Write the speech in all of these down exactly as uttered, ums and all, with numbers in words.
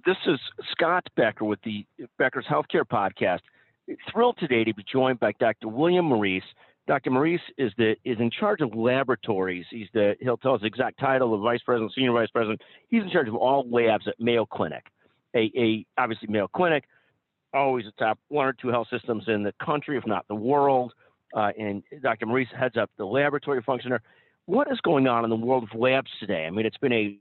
This is Scott Becker with the Becker's Healthcare Podcast. Thrilled today to be joined by Doctor William Morice. Doctor Morice is the is in charge of laboratories. He's the he'll tell us the exact title of vice president, senior vice president. He's in charge of all labs at Mayo Clinic. A, a obviously Mayo Clinic, always the top one or two health systems in the country, if not the world. Uh, and Doctor Morice heads up the laboratory function there. What is going on in the world of labs today? I mean, it's been a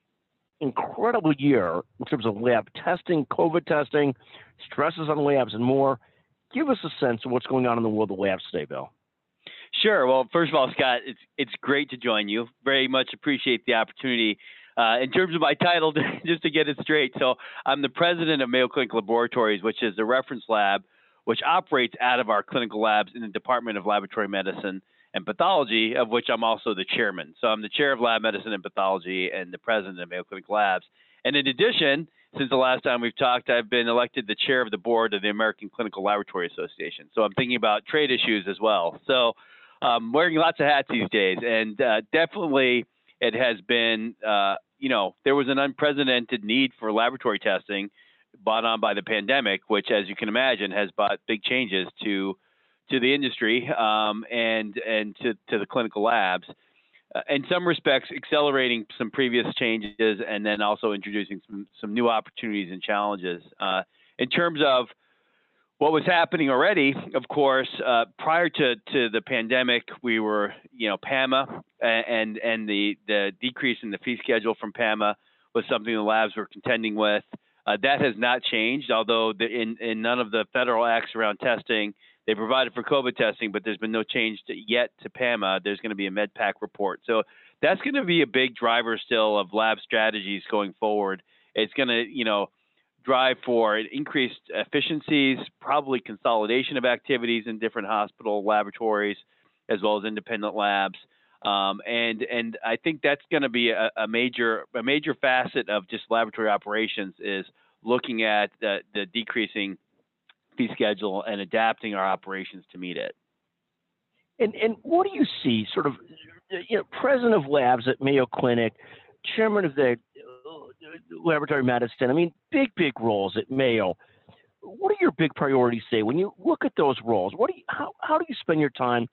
incredible year in terms of lab testing, COVID testing, stresses on labs, and more. Give us a sense of what's going on in the world of labs today, Bill. Sure. Well, first of all, Scott, it's it's great to join you. Very much appreciate the opportunity. Uh, in terms of my title, just to get it straight, so I'm the president of Mayo Clinic Laboratories, which is the reference lab, which operates out of our clinical labs in the Department of Laboratory Medicine and Pathology, of which I'm also the chairman. So I'm the chair of Lab Medicine and Pathology and the president of Mayo Clinic Labs. And in addition, since the last time we've talked, I've been elected the chair of the board of the American Clinical Laboratory Association. So I'm thinking about trade issues as well. So I'm wearing lots of hats these days, and uh, definitely it has been, uh, you know, there was an unprecedented need for laboratory testing brought on by the pandemic, which, as you can imagine, has brought big changes to to the industry um, and and to, to the clinical labs. Uh, in some respects, accelerating some previous changes and then also introducing some, some new opportunities and challenges. Uh, in terms of what was happening already, of course, uh, prior to, to the pandemic, we were, you know, PAMA and and the, the decrease in the fee schedule from PAMA was something the labs were contending with. Uh, that has not changed, although the, in, in none of the federal acts around testing, they provided for COVID testing, but there's been no change to, yet to PAMA. There's going to be a MedPAC report. So that's going to be a big driver still of lab strategies going forward. It's going to, you know, drive for increased efficiencies, probably consolidation of activities in different hospital laboratories, as well as independent labs. Um, and and I think that's going to be a, a major a major facet of just laboratory operations is looking at the, the decreasing fee schedule and adapting our operations to meet it. And and what do you see, sort of, you know, president of labs at Mayo Clinic, chairman of the laboratory medicine? I mean, big big roles at Mayo. What are your big priorities today when you look at those roles? What do you, how how do you spend your time?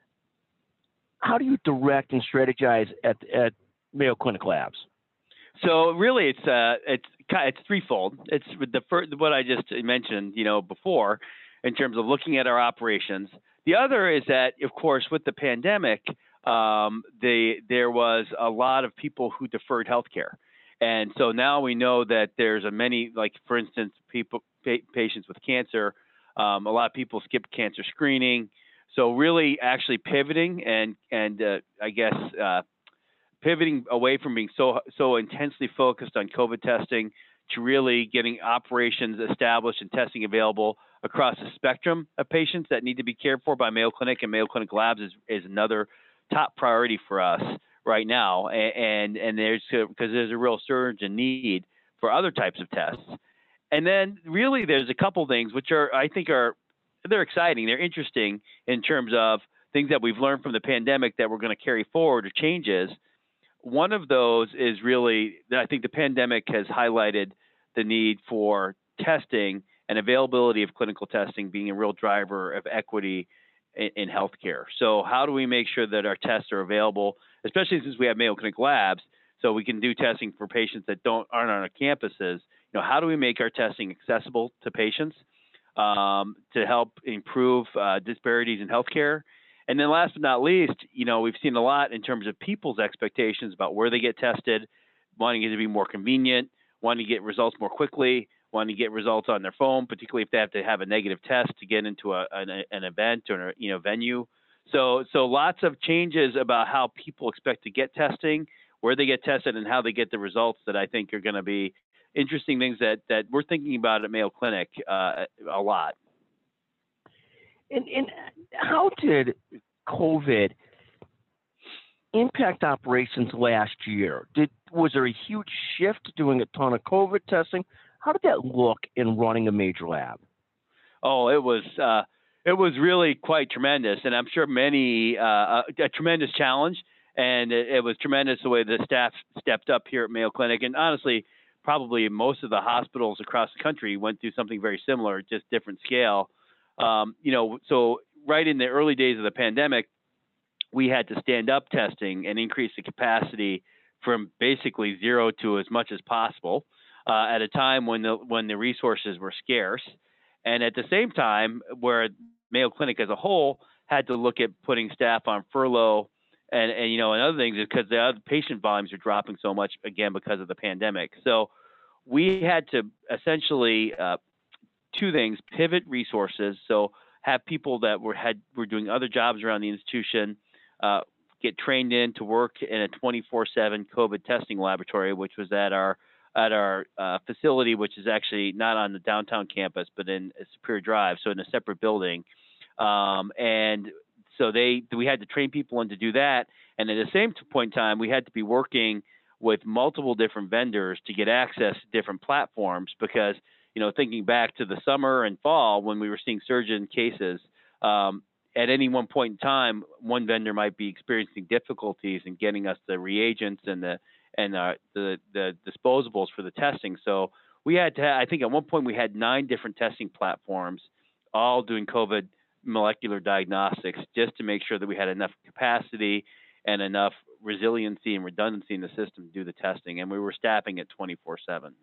How do you direct and strategize at at Mayo Clinic Labs? So really, it's uh, it's it's threefold. It's the first, what I just mentioned, you know, before, in terms of looking at our operations. The other is that, of course, with the pandemic, um, the there was a lot of people who deferred healthcare, and so now we know that there's a many, like for instance, people pa- patients with cancer. Um, a lot of people skip cancer screening. So really, actually pivoting and and uh, I guess. Uh, pivoting away from being so so intensely focused on COVID testing to really getting operations established and testing available across the spectrum of patients that need to be cared for by Mayo Clinic and Mayo Clinic Labs is, is another top priority for us right now. And and there's because there's a real surge in need for other types of tests. And then really there's a couple things which are I think are they're exciting, they're interesting in terms of things that we've learned from the pandemic that we're going to carry forward or changes. One of those is really, I think the pandemic has highlighted the need for testing and availability of clinical testing being a real driver of equity in, in healthcare. So how do we make sure that our tests are available, especially since we have Mayo Clinic Labs, so we can do testing for patients that don't aren't on our campuses? You know, how do we make our testing accessible to patients um, to help improve uh, disparities in healthcare? And then last but not least, you know, we've seen a lot in terms of people's expectations about where they get tested, wanting it to be more convenient, wanting to get results more quickly, wanting to get results on their phone, particularly if they have to have a negative test to get into a, an, an event or, you know, venue. So, so lots of changes about how people expect to get testing, where they get tested, and how they get the results that I think are going to be interesting things that, that we're thinking about at Mayo Clinic uh, a lot. And, and how did COVID impact operations last year? Did was there a huge shift to doing a ton of COVID testing? How did that look in running a major lab? Oh, it was uh, it was really quite tremendous, and I'm sure many uh, a, a tremendous challenge. And it, it was tremendous the way the staff stepped up here at Mayo Clinic, and honestly, probably most of the hospitals across the country went through something very similar, just different scale. Um, you know, so right in the early days of the pandemic, we had to stand up testing and increase the capacity from basically zero to as much as possible uh, at a time when the when the resources were scarce, and at the same time where Mayo Clinic as a whole had to look at putting staff on furlough and, and you know and other things because the other patient volumes are dropping so much again because of the pandemic. So we had to essentially uh, two things: pivot resources, so have people that were had were doing other jobs around the institution uh, get trained in to work in a twenty-four seven COVID testing laboratory, which was at our at our uh, facility, which is actually not on the downtown campus, but in Superior Drive, so in a separate building. Um, and so they we had to train people in to do that, and at the same point in time, we had to be working with multiple different vendors to get access to different platforms because, you know, thinking back to the summer and fall when we were seeing surge in cases, um, at any one point in time, one vendor might be experiencing difficulties in getting us the reagents and the and uh, the the disposables for the testing. So we had to, I think at one point we had nine different testing platforms, all doing COVID molecular diagnostics, just to make sure that we had enough capacity and enough resiliency and redundancy in the system to do the testing. And we were staffing at twenty-four seven.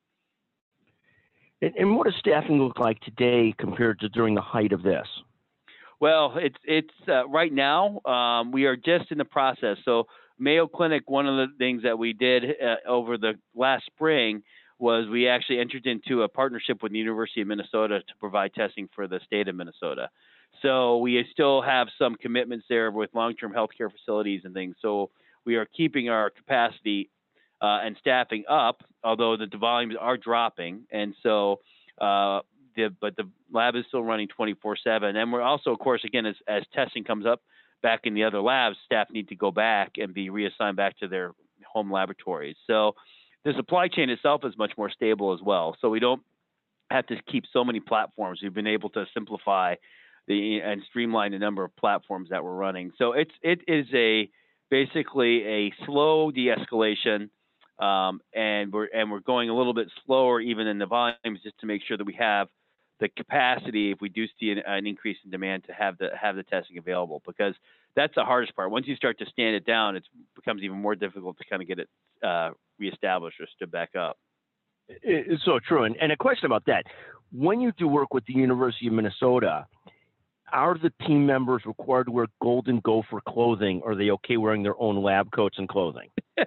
And, and what does staffing look like today compared to during the height of this? Well, it's it's uh, right now um, we are just in the process. So Mayo Clinic, one of the things that we did uh, over the last spring was we actually entered into a partnership with the University of Minnesota to provide testing for the state of Minnesota. So we still have some commitments there with long-term healthcare facilities and things. So we are keeping our capacity uh, and staffing up, although the volumes are dropping. And so, uh, the, but the lab is still running twenty-four seven. And we're also, of course, again, as, as testing comes up back in the other labs, staff need to go back and be reassigned back to their home laboratories. So the supply chain itself is much more stable as well. So we don't have to keep so many platforms. We've been able to simplify the and streamline the number of platforms that we're running. So it's it is a basically a slow de-escalation, um, and we're and we're going a little bit slower even in the volumes just to make sure that we have the capacity if we do see an, an increase in demand to have the have the testing available, because that's the hardest part. Once you start to stand it down, it becomes even more difficult to kind of get it uh, reestablished or stood back up. It's so true. And, and a question about that. When you do work with the University of Minnesota, are the team members required to wear Golden Gopher clothing, or are they okay wearing their own lab coats and clothing?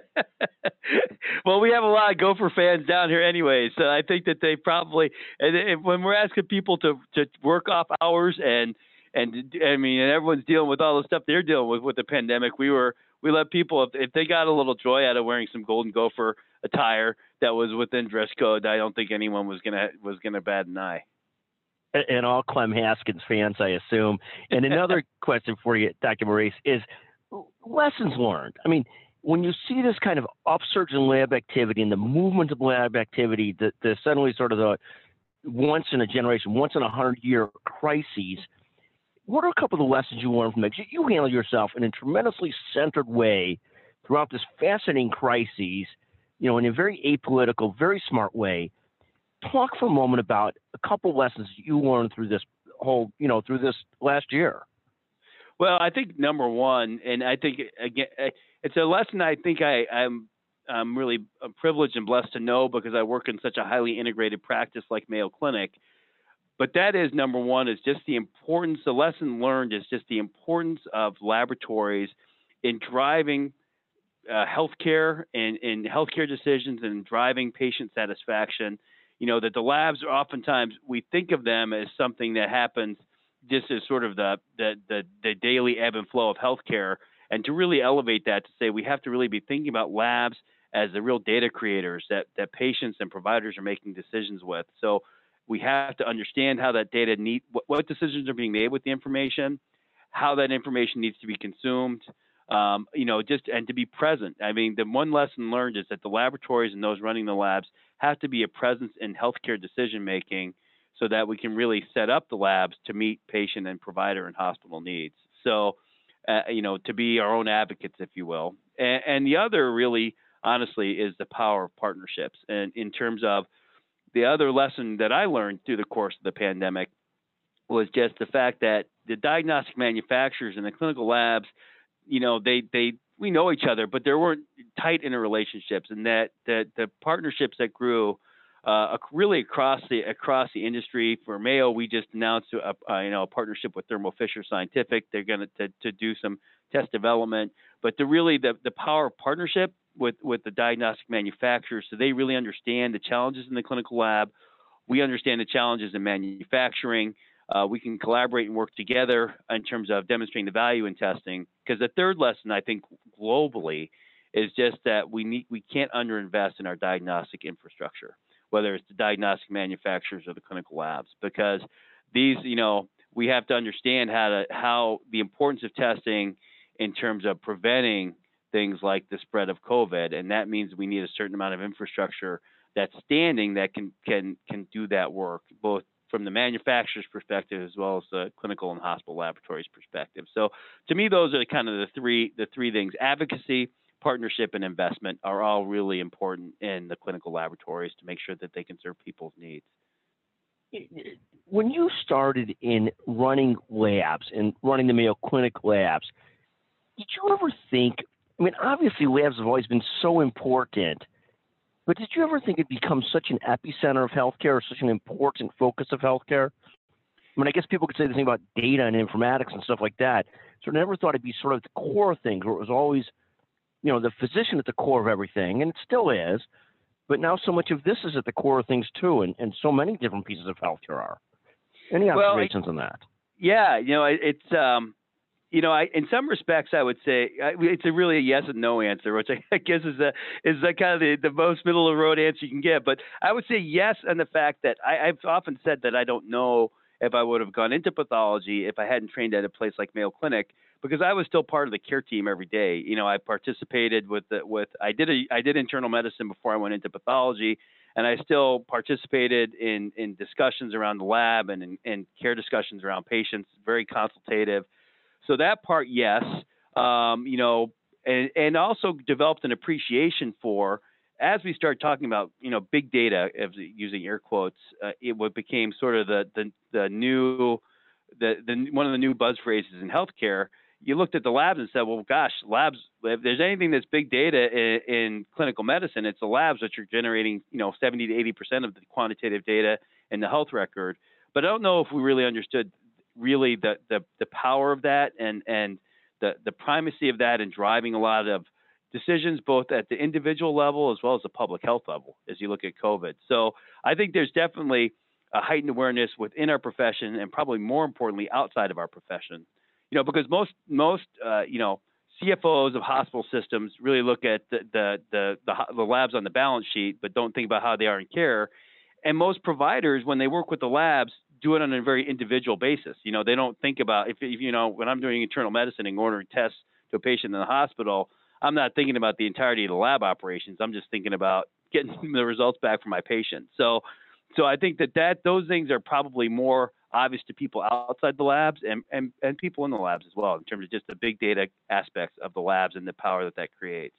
Well, we have a lot of Gopher fans down here anyway, so I think that they probably, and when we're asking people to, to work off hours and, and I mean, and everyone's dealing with all the stuff they're dealing with with the pandemic, we were, we let people, if, if they got a little joy out of wearing some Golden Gopher attire that was within dress code, I don't think anyone was gonna was gonna bat an eye. And all Clem Haskins fans, I assume. And another question for you, Doctor Maurice, is lessons learned. I mean, when you see this kind of upsurge in lab activity and the movement of lab activity, the, the suddenly sort of the once in a generation, once in a hundred year crises, what are a couple of the lessons you learned from it? You handle yourself in a tremendously centered way throughout this fascinating crises, you know, in a very apolitical, very smart way. Talk for a moment about a couple of lessons you learned through this whole, you know, through this last year. Well, I think number one, and I think again, it's a lesson I think I, I'm I'm really privileged and blessed to know because I work in such a highly integrated practice like Mayo Clinic. But that is number one, is just the importance. The lesson learned is just the importance of laboratories in driving uh, healthcare and in healthcare decisions and driving patient satisfaction. You know, that the labs are oftentimes, we think of them as something that happens just as sort of the, the, the, the daily ebb and flow of healthcare. And to really elevate that, to say we have to really be thinking about labs as the real data creators that, that patients and providers are making decisions with. So we have to understand how that data need, what, what decisions are being made with the information, how that information needs to be consumed, um, you know, just, and to be present. I mean, the one lesson learned is that the laboratories and those running the labs have to be a presence in healthcare decision-making so that we can really set up the labs to meet patient and provider and hospital needs. So, uh, you know, to be our own advocates, if you will. And, and the other really honestly, is the power of partnerships. And in terms of the other lesson that I learned through the course of the pandemic was just the fact that the diagnostic manufacturers and the clinical labs, you know, they they we know each other, but there weren't tight interrelationships, and that that the partnerships that grew uh, really across the across the industry. For Mayo, we just announced a, a you know a partnership with Thermo Fisher Scientific. They're going to to do some test development, but the really the the power of partnership with with the diagnostic manufacturers, so they really understand the challenges in the clinical lab. We understand the challenges in manufacturing. Uh, we can collaborate and work together in terms of demonstrating the value in testing. Because the third lesson, I think, globally, is just that we need we can't underinvest in our diagnostic infrastructure, whether it's the diagnostic manufacturers or the clinical labs, because these, you know, we have to understand how to how the importance of testing in terms of preventing things like the spread of COVID, and that means we need a certain amount of infrastructure that's standing that can can can do that work, both from the manufacturer's perspective as well as the clinical and hospital laboratories perspective. So to me, those are kind of the three the three things: advocacy, partnership, and investment are all really important in the clinical laboratories to make sure that they can serve people's needs. When you started in running labs and running the Mayo Clinic labs, did you ever think, I mean, obviously labs have always been so important, but did you ever think it'd become such an epicenter of healthcare or such an important focus of healthcare? I mean, I guess people could say the thing about data and informatics and stuff like that. So I never thought it'd be sort of the core thing, where it was always, you know, the physician at the core of everything, and it still is. But now so much of this is at the core of things too, and, and so many different pieces of healthcare are. Any observations well, on that? Yeah, you know, it, it's um, you know, I, in some respects, I would say it's a really a yes and no answer, which I guess is a is a kind of the, the most middle of the road answer you can get. But I would say yes, on the fact that I, I've often said that I don't know if I would have gone into pathology if I hadn't trained at a place like Mayo Clinic, because I was still part of the care team every day. You know, I participated with the, with I did a I did internal medicine before I went into pathology, and I still participated in in discussions around the lab and in, in care discussions around patients, very consultative. So that part, yes, um, you know, and, and also developed an appreciation for, as we started talking about, you know, big data, using air quotes, uh, it what became sort of the the, the new, the, the one of the new buzz phrases in healthcare. You looked at the labs and said, well, gosh, labs, if there's anything that's big data in, in clinical medicine, it's the labs that are generating, you know, seventy to eighty percent of the quantitative data in the health record. But I don't know if we really understood really the, the, the power of that and, and the, the primacy of that in driving a lot of decisions, both at the individual level as well as the public health level, as you look at COVID. So I think there's definitely a heightened awareness within our profession, and probably more importantly, outside of our profession. You know, because most, most uh, you know, C F Os of hospital systems really look at the, the, the, the, the labs on the balance sheet, but don't think about how they are in care. And most providers, when they work with the labs, do it on a very individual basis. You know, they don't think about, if, if you know, when I'm doing internal medicine and ordering tests to a patient in the hospital, I'm not thinking about the entirety of the lab operations. I'm just thinking about getting the results back from my patient. So, so I think that, that those things are probably more obvious to people outside the labs and, and, and people in the labs as well, in terms of just the big data aspects of the labs and the power that that creates.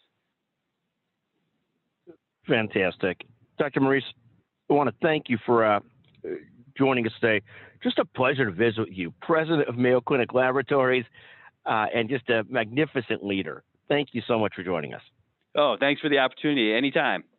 Fantastic. Doctor Morice, I want to thank you for uh, joining us today. Just a pleasure to visit with you, president of Mayo Clinic Laboratories, uh, and just a magnificent leader. Thank you so much for joining us. Oh, thanks for the opportunity. Anytime.